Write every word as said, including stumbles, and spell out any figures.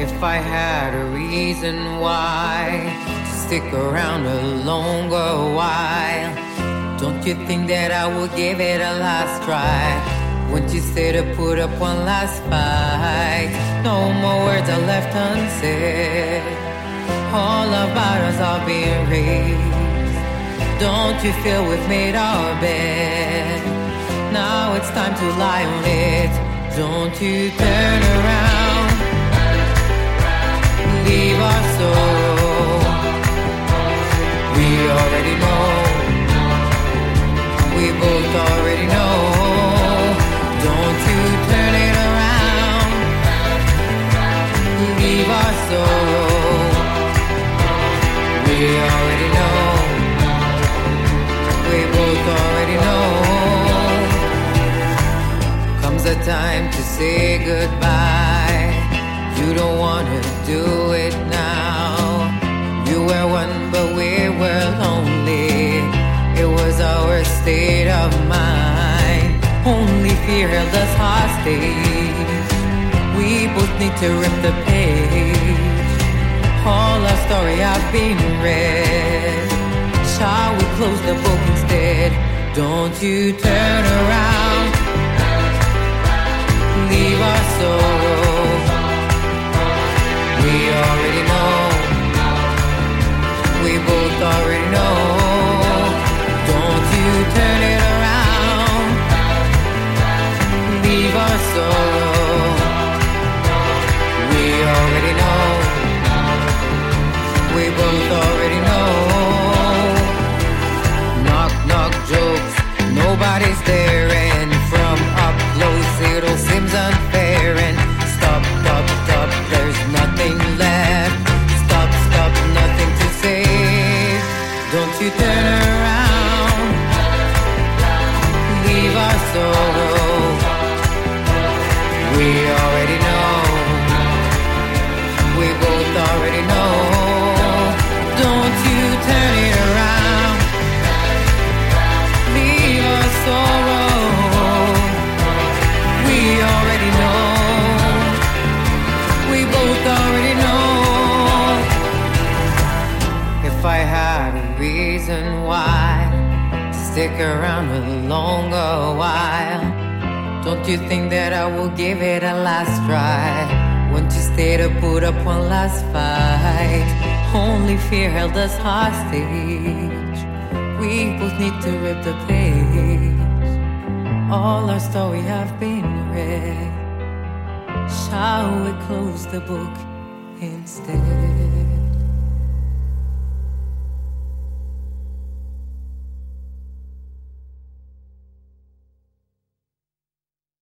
If I had a reason why to stick around a longer while, don't you think that I would give it a last try? Wouldn't you stay to put up one last fight? No more words are left unsaid. All our battles are being raised. Don't you feel we've made our bed? Now it's time to lie on it. Don't you turn around, leave our sorrow. We already know, we both already know. Don't you turn it around, leave our sorrow. We already know, we both already know. Comes a time to say goodbye. You don't wanna do it now. You were one, but we were lonely. It was our state of mind. Only fear held us hostage. We both need to rip the page. All our story have been read. Shall we close the book instead? Don't you turn around, leave our sorrow. We already know, we both already know. Don't you turn it around, leave our sorrow. We already know, we both already know. Knock, knock jokes, nobody's there, and from up close it all seems unfair. And stop, stop, stop, there's nothing left. Stop, stop, nothing to say. Don't you turn around, leave our sorrow. We already know, we both already know. Don't you turn it around, leave our sorrow. We already know, we both already know. If I had a reason why to stick around a longer while, don't you think that I will give it a last try? Won't you stay to put up one last fight? Only fear held us hostage. We both need to rip the page. All our story have been read. Shall we close the book instead?